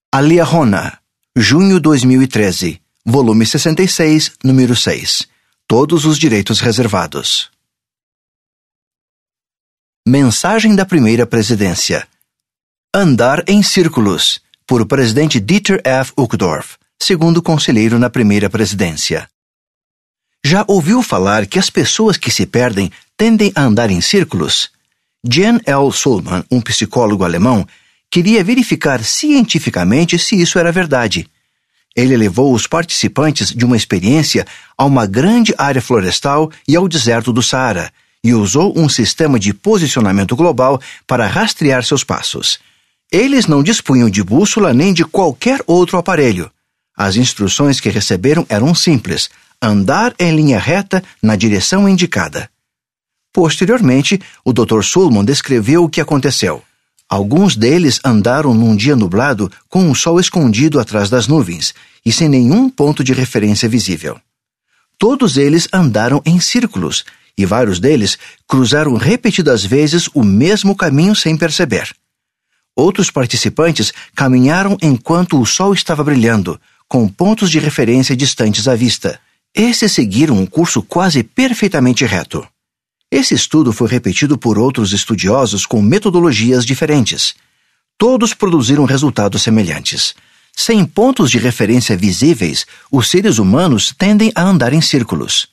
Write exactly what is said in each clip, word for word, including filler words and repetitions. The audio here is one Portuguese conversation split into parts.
A Liahona, junho dois mil e treze, volume sessenta e seis, número seis. Todos os direitos reservados. Mensagem da primeira presidência. Andar em círculos, por o presidente Dieter F. Uchtdorf, segundo conselheiro na primeira presidência. Já ouviu falar que as pessoas que se perdem tendem a andar em círculos? Jan L. Sulman, um psicólogo alemão, queria verificar cientificamente se isso era verdade. Ele levou os participantes de uma experiência a uma grande área florestal e ao deserto do Saara e usou um sistema de posicionamento global para rastrear seus passos. Eles não dispunham de bússola nem de qualquer outro aparelho. As instruções que receberam eram simples: andar em linha reta na direção indicada. Posteriormente, o doutor Sulman descreveu o que aconteceu. Alguns deles andaram num dia nublado com o sol escondido atrás das nuvens e sem nenhum ponto de referência visível. Todos eles andaram em círculos e vários deles cruzaram repetidas vezes o mesmo caminho sem perceber. Outros participantes caminharam enquanto o sol estava brilhando, com pontos de referência distantes à vista. Esses seguiram um curso quase perfeitamente reto. Esse estudo foi repetido por outros estudiosos com metodologias diferentes. Todos produziram resultados semelhantes. Sem pontos de referência visíveis, os seres humanos tendem a andar em círculos.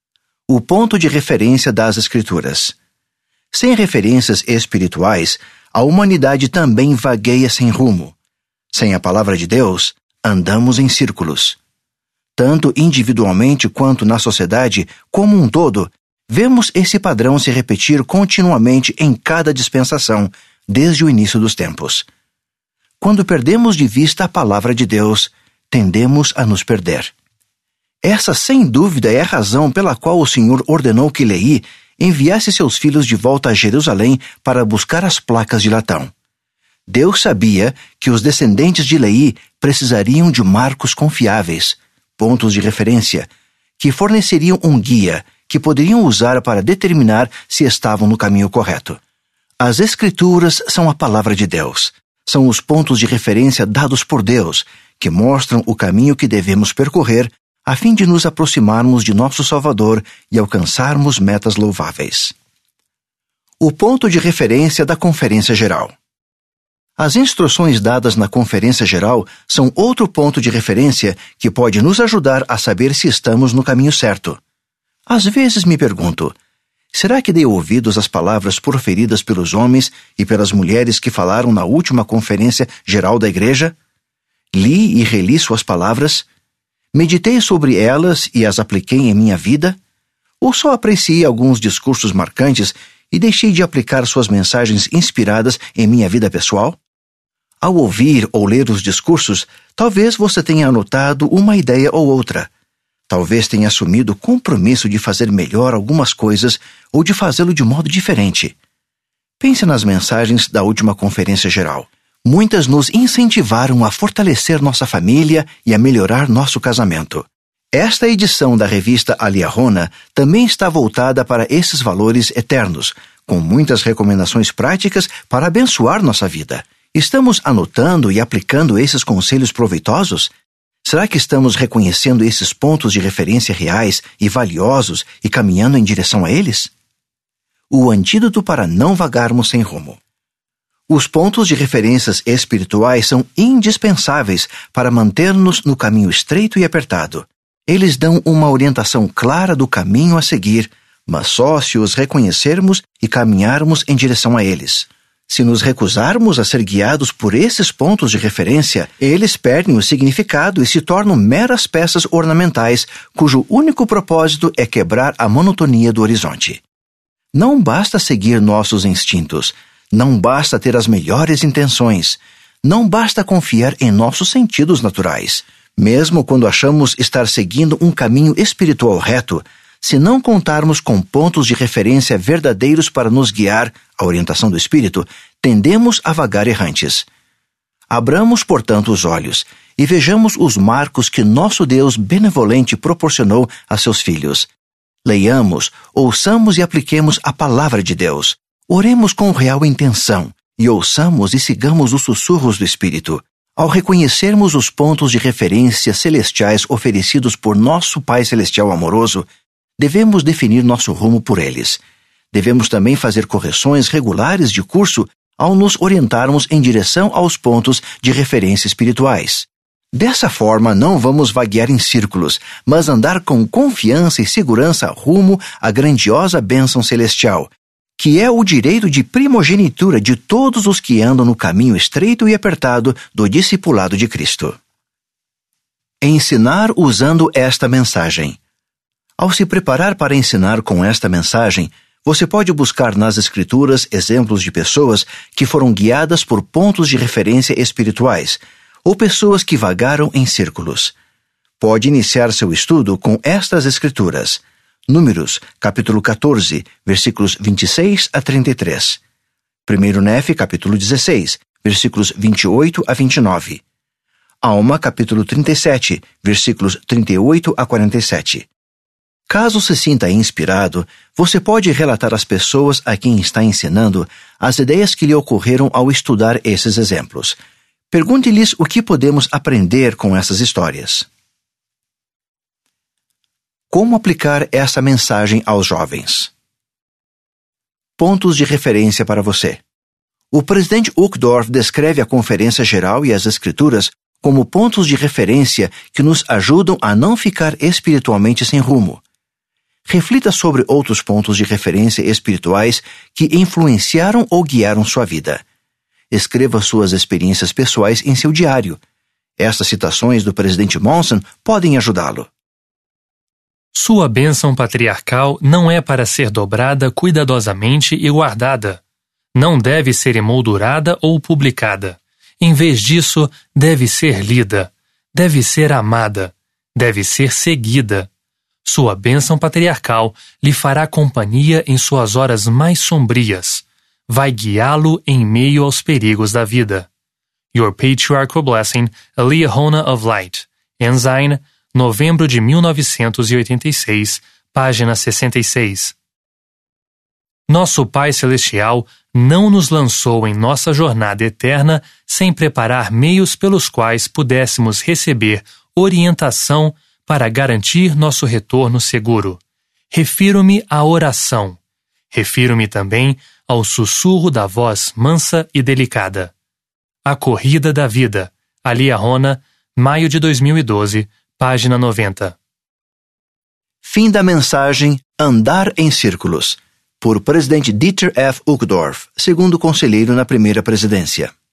O ponto de referência das Escrituras. Sem referências espirituais, a humanidade também vagueia sem rumo. Sem a palavra de Deus, andamos em círculos. Tanto individualmente quanto na sociedade, como um todo, vemos esse padrão se repetir continuamente em cada dispensação, desde o início dos tempos. Quando perdemos de vista a palavra de Deus, tendemos a nos perder. Essa, sem dúvida, é a razão pela qual o Senhor ordenou que Leí enviasse seus filhos de volta a Jerusalém para buscar as placas de latão. Deus sabia que os descendentes de Leí precisariam de marcos confiáveis, pontos de referência, que forneceriam um guia que poderiam usar para determinar se estavam no caminho correto. As Escrituras são a palavra de Deus. São os pontos de referência dados por Deus, que mostram o caminho que devemos percorrer a fim de nos aproximarmos de nosso Salvador e alcançarmos metas louváveis. O ponto de referência da Conferência Geral. As instruções dadas na Conferência Geral são outro ponto de referência que pode nos ajudar a saber se estamos no caminho certo. Às vezes me pergunto, será que dei ouvidos às palavras proferidas pelos homens e pelas mulheres que falaram na última Conferência Geral da Igreja? Li e reli suas palavras? Meditei sobre elas e as apliquei em minha vida? Ou só apreciei alguns discursos marcantes e deixei de aplicar suas mensagens inspiradas em minha vida pessoal? Ao ouvir ou ler os discursos, talvez você tenha anotado uma ideia ou outra. Talvez tenha assumido o compromisso de fazer melhor algumas coisas ou de fazê-lo de modo diferente. Pense nas mensagens da última Conferência Geral. Muitas nos incentivaram a fortalecer nossa família e a melhorar nosso casamento. Esta edição da revista A Liahona também está voltada para esses valores eternos, com muitas recomendações práticas para abençoar nossa vida. Estamos anotando e aplicando esses conselhos proveitosos? Será que estamos reconhecendo esses pontos de referência reais e valiosos e caminhando em direção a eles? O antídoto para não vagarmos sem rumo. Os pontos de referências espirituais são indispensáveis para manter-nos no caminho estreito e apertado. Eles dão uma orientação clara do caminho a seguir, mas só se os reconhecermos e caminharmos em direção a eles. Se nos recusarmos a ser guiados por esses pontos de referência, eles perdem o significado e se tornam meras peças ornamentais, cujo único propósito é quebrar a monotonia do horizonte. Não basta seguir nossos instintos, não basta ter as melhores intenções, não basta confiar em nossos sentidos naturais. Mesmo quando achamos estar seguindo um caminho espiritual reto, se não contarmos com pontos de referência verdadeiros para nos guiar, a orientação do Espírito, tendemos a vagar errantes. Abramos, portanto, os olhos e vejamos os marcos que nosso Deus benevolente proporcionou a seus filhos. Leiamos, ouçamos e apliquemos a palavra de Deus. Oremos com real intenção e ouçamos e sigamos os sussurros do Espírito. Ao reconhecermos os pontos de referência celestiais oferecidos por nosso Pai Celestial amoroso, devemos definir nosso rumo por eles. Devemos também fazer correções regulares de curso ao nos orientarmos em direção aos pontos de referência espirituais. Dessa forma, não vamos vaguear em círculos, mas andar com confiança e segurança rumo à grandiosa bênção celestial, que é o direito de primogenitura de todos os que andam no caminho estreito e apertado do discipulado de Cristo. Ensinar usando esta mensagem. Ao se preparar para ensinar com esta mensagem, você pode buscar nas Escrituras exemplos de pessoas que foram guiadas por pontos de referência espirituais, ou pessoas que vagaram em círculos. Pode iniciar seu estudo com estas Escrituras. Números, capítulo quatorze, versículos vinte e seis a trinta e três. primeiro Nefe, capítulo dezesseis, versículos vinte e oito a vinte e nove. Alma, capítulo trinta e sete, versículos trinta e oito a quarenta e sete. Caso se sinta inspirado, você pode relatar às pessoas a quem está ensinando as ideias que lhe ocorreram ao estudar esses exemplos. Pergunte-lhes o que podemos aprender com essas histórias. Como aplicar essa mensagem aos jovens? Pontos de referência para você. O presidente Uchtdorf descreve a Conferência Geral e as Escrituras como pontos de referência que nos ajudam a não ficar espiritualmente sem rumo. Reflita sobre outros pontos de referência espirituais que influenciaram ou guiaram sua vida. Escreva suas experiências pessoais em seu diário. Estas citações do presidente Monson podem ajudá-lo. Sua bênção patriarcal não é para ser dobrada cuidadosamente e guardada. Não deve ser emoldurada ou publicada. Em vez disso, deve ser lida, deve ser amada, deve ser seguida. Sua bênção patriarcal lhe fará companhia em suas horas mais sombrias. Vai guiá-lo em meio aos perigos da vida. Your Patriarchal Blessing, a Liahona of Light. Ensign, novembro de mil novecentos e oitenta e seis, página sessenta e seis. Nosso Pai Celestial não nos lançou em nossa jornada eterna sem preparar meios pelos quais pudéssemos receber orientação para garantir nosso retorno seguro. Refiro-me à oração. Refiro-me também ao sussurro da voz mansa e delicada. A Corrida da Vida, a Liahona, maio de dois mil e doze, página noventa. Fim da mensagem Andar em Círculos, por presidente Dieter F. Uchtdorf, segundo conselheiro na primeira presidência.